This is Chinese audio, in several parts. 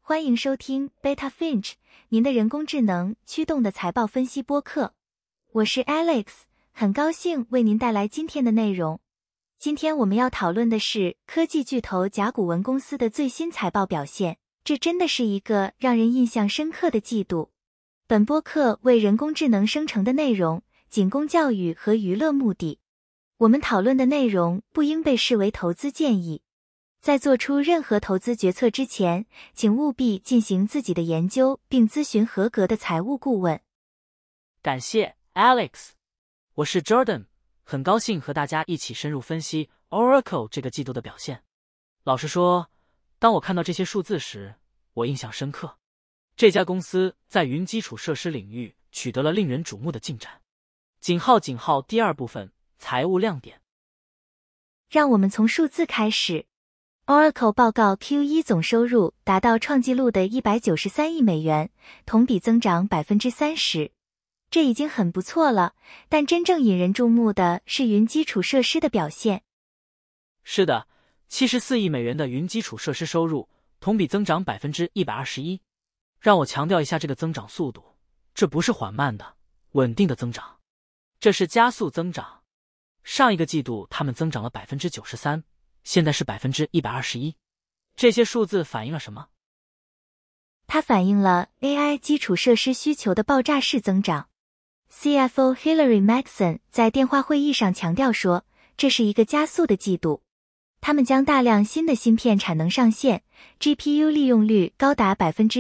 欢迎收听 Beta Finch， 您的人工智能驱动的财报分析播客。我是 Alex， 很高兴为您带来今天的内容。今天我们要讨论的是科技巨头甲骨文公司的最新财报表现，这真的是一个让人印象深刻的季度。本播客为人工智能生成的内容，仅供教育和娱乐目的。我们讨论的内容不应被视为投资建议。在做出任何投资决策之前，请务必进行自己的研究并咨询合格的财务顾问。 感谢 Alex， 我是 Jordan， 很高兴和大家一起深入分析 Oracle 这个季度的表现。老实说，当我看到这些数字时，我印象深刻。这家公司在云基础设施领域取得了令人瞩目的进展。井号第二部分，财务亮点。 让我们从数字开始。Oracle 报告 Q1 总收入达到创纪录的193亿美元，同比增长 30%。这已经很不错了，但真正引人注目的是云基础设施的表现。 是的，74亿美元的云基础设施收入，同比增长 121%。让我强调一下这个增长速度，这不是缓慢的、稳定的增长，这是加速增长。上一个季度他们增长了 93%。现在是 121%， 这些数字反映了什么？ 它反映了 AI 基础设施需求的爆炸式增长。CFO Hilary Maxson 在电话会议上强调说，这是一个加速的季度。他们将大量新的芯片产能上线 ，GPU 利用率高达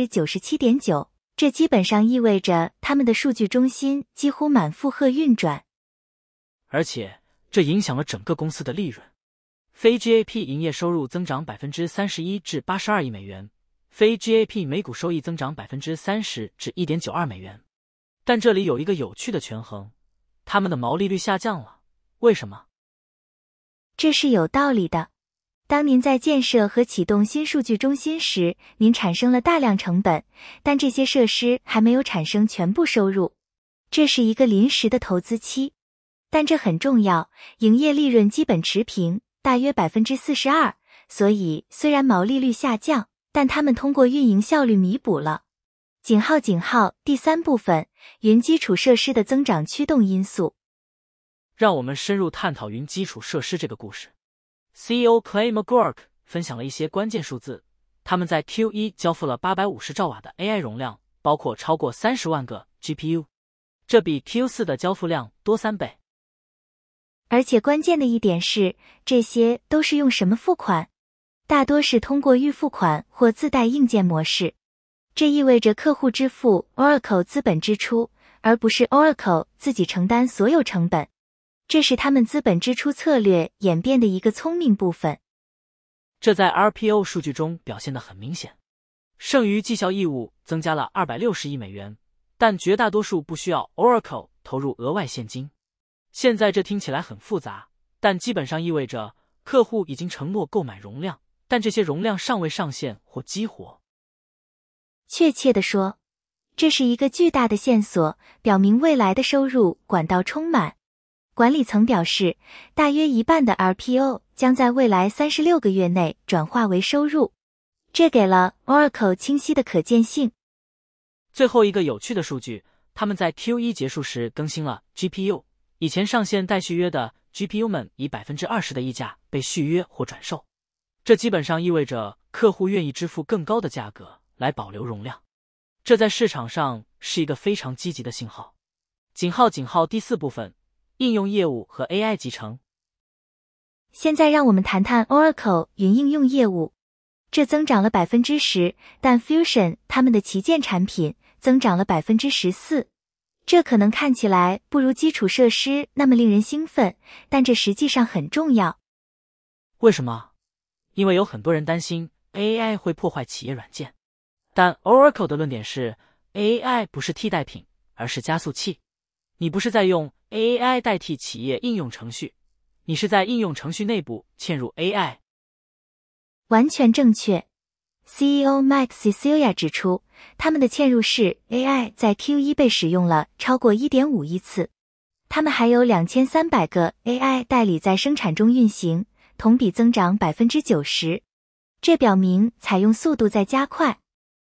97.9%， 这基本上意味着他们的数据中心几乎满负荷运转。 而且，这影响了整个公司的利润。非 GAAP 营业收入增长 31% 至82亿美元，非 GAAP 每股收益增长 30% 至 1.92 美元。但这里有一个有趣的权衡，他们的毛利率下降了。为什么？ 这是有道理的。当您在建设和启动新数据中心时，您产生了大量成本，但这些设施还没有产生全部收入。这是一个临时的投资期。但这很重要，营业利润基本持平。大约 42%， 所以虽然毛利率下降，但他们通过运营效率弥补了。井号第三部分，云基础设施的增长驱动因素。 让我们深入探讨云基础设施这个故事。CEO Clay Magouyrk 分享了一些关键数字，他们在 Q1 交付了850兆瓦的 AI 容量，包括超过30万个 GPU， 这比 Q4 的交付量多3倍。 而且关键的一点是，这些都是用什么付款？大多是通过预付款或自带硬件模式。这意味着客户支付 Oracle 资本支出，而不是 Oracle 自己承担所有成本。这是他们资本支出策略演变的一个聪明部分。 这在 RPO 数据中表现得很明显。剩余绩效义务增加了260亿美元，但绝大多数不需要 Oracle 投入额外现金。现在这听起来很复杂，但基本上意味着客户已经承诺购买容量，但这些容量尚未上线或激活。 确切地说，这是一个巨大的线索，表明未来的收入管道充满。管理层表示，大约一半的 RPO 将在未来36个月内转化为收入，这给了 Oracle 清晰的可见性。 最后一个有趣的数据，他们在 Q1 结束时更新了 GPU。以前上线待续约的 GPU 们以 20% 的溢价被续约或转售，这基本上意味着客户愿意支付更高的价格来保留容量，这在市场上是一个非常积极的信号。井号第四部分，应用业务和 AI 集成。 现在让我们谈谈 Oracle 云应用业务，这增长了 10%， 但 Fusion 他们的旗舰产品增长了 14%。这可能看起来不如基础设施那么令人兴奋，但这实际上很重要。 为什么？因为有很多人担心 AI 会破坏企业软件，但 Oracle 的论点是 AI 不是替代品，而是加速器。你不是在用 AI 代替企业应用程序，你是在应用程序内部嵌入 AI。 完全正确。CEO Mike Cecilia 指出，他们的嵌入式 AI 在 Q1 被使用了超过 1.5 亿次。他们还有2300个 AI 代理在生产中运行，同比增长 90%。这表明采用速度在加快。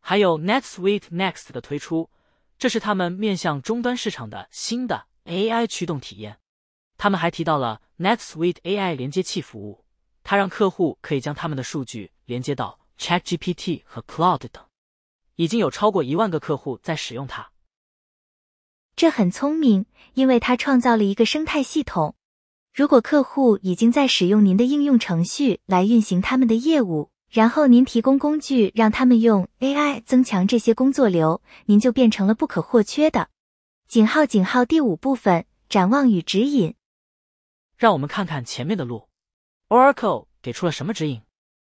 还有 NetSuite Next 的推出，这是他们面向终端市场的新的 AI 驱动体验。他们还提到了 NetSuite AI 连接器服务，它让客户可以将他们的数据连接到 ChatGPT 和 Cloud 等，已经有超过1万个客户在使用它。 这很聪明，因为它创造了一个生态系统。如果客户已经在使用您的应用程序来运行他们的业务，然后您提供工具让他们用 AI 增强这些工作流，您就变成了不可或缺的。第5部分，展望与指引。 让我们看看前面的路。Oracle 给出了什么指引？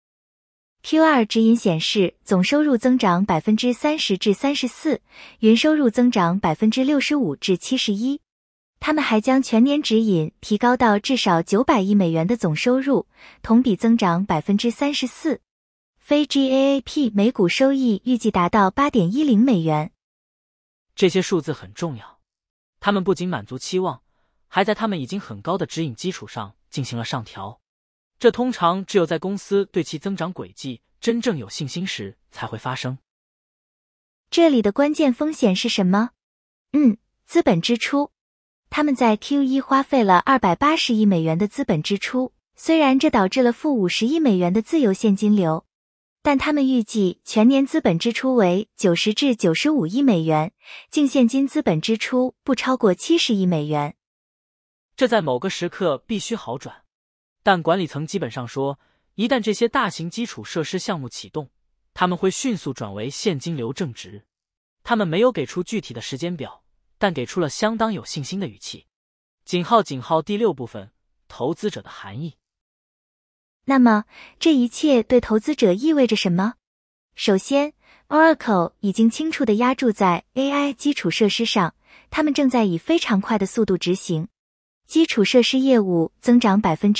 Q2 指引显示，总收入增长 30% 至 34%， 云收入增长 65% 至 71%。他们还将全年指引提高到至少900亿美元的总收入，同比增长 34%。非 GAAP 每股收益预计达到 8.10 美元。 这些数字很重要，他们不仅满足期望，还在他们已经很高的指引基础上进行了上调。这通常只有在公司对其增长轨迹真正有信心时才会发生。 这里的关键风险是什么？资本支出。他们在 Q1 花费了280亿美元的资本支出，虽然这导致了负50亿美元的自由现金流，但他们预计全年资本支出为90至95亿美元，净现金资本支出不超过70亿美元。 这在某个时刻必须好转，但管理层基本上说，一旦这些大型基础设施项目启动，他们会迅速转为现金流正值。他们没有给出具体的时间表，但给出了相当有信心的语气。第6部分，投资者的含义。 那么，这一切对投资者意味着什么？首先 ，Oracle 已经清楚地压注在 AI 基础设施上，他们正在以非常快的速度执行。基础设施业务增长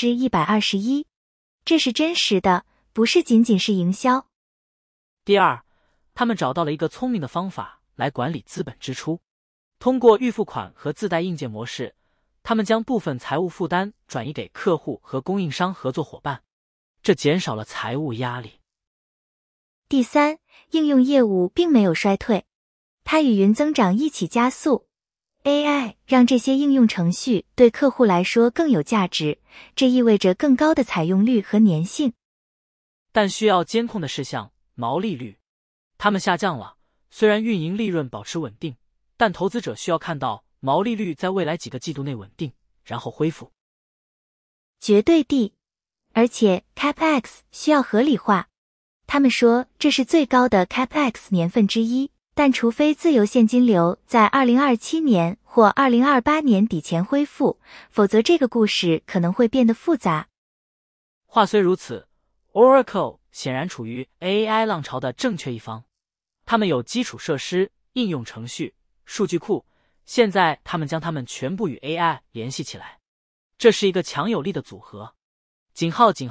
121%， 这是真实的，不是仅仅是营销。 第二，他们找到了一个聪明的方法来管理资本支出。通过预付款和自带硬件模式，他们将部分财务负担转移给客户和供应商合作伙伴，这减少了财务压力。 第三，应用业务并没有衰退，它与云增长一起加速。AI 让这些应用程序对客户来说更有价值，这意味着更高的采用率和粘性。 但需要监控的事项，毛利率，它们下降了。虽然运营利润保持稳定，但投资者需要看到毛利率在未来几个季度内稳定，然后恢复。 绝对地，而且 CapEx 需要合理化。他们说这是最高的 CapEx 年份之一，但除非自由现金流在2027年或2028年底前恢复，否则这个故事可能会变得复杂。 话虽如此， Oracle 显然处于 AI 浪潮的正确一方。他们有基础设施、应用程序、数据库，现在他们将它们全部与 AI 联系起来，这是一个强有力的组合。第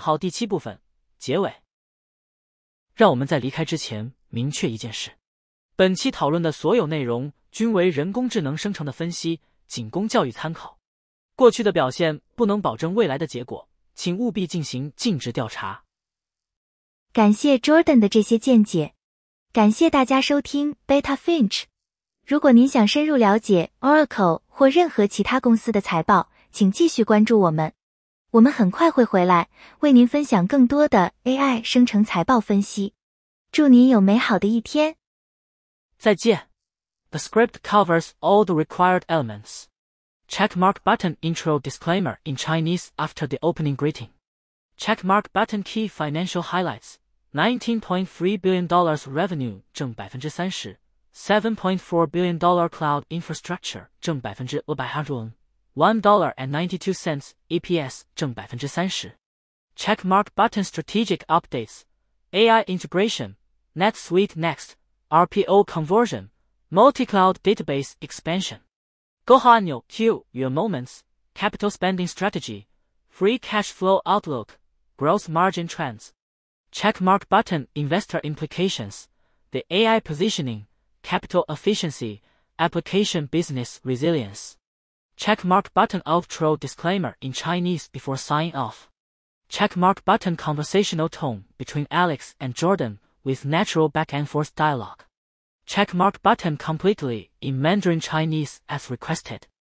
7部分，结尾。让我们在离开之前明确一件事，本期讨论的所有内容均为人工智能生成的分析，仅供教育参考。过去的表现不能保证未来的结果，请务必进行尽职调查。 感谢 Jordan 的这些见解，感谢大家收听 Beta Finch。如果您想深入了解 Oracle 或任何其他公司的财报，请继续关注我们。我们很快会回来，为您分享更多的 AI 生成财报分析。祝您有美好的一天。 再见。The script covers all the required elements. Checkmark button intro disclaimer in Chinese after the opening greeting. Checkmark button key financial highlights. $19.3 billion revenue 正 30%, $7.4 billion cloud infrastructure 正 500%, $1.92 EPS 正 30%. Checkmark button strategic updates. AI integration, NetSuite Next, RPO conversion, multi-cloud database expansion. 勾号按钮 Q your moments, capital spending strategy, free cash flow outlook, gross margin trends. Checkmark button investor implications, the AI positioning, capital efficiency, application business resilience. Checkmark button outro disclaimer in Chinese before sign off. Checkmark button conversational tone between Alex and Jordan with natural back-and-forth dialogue. Checkmark button completely in Mandarin Chinese as requested.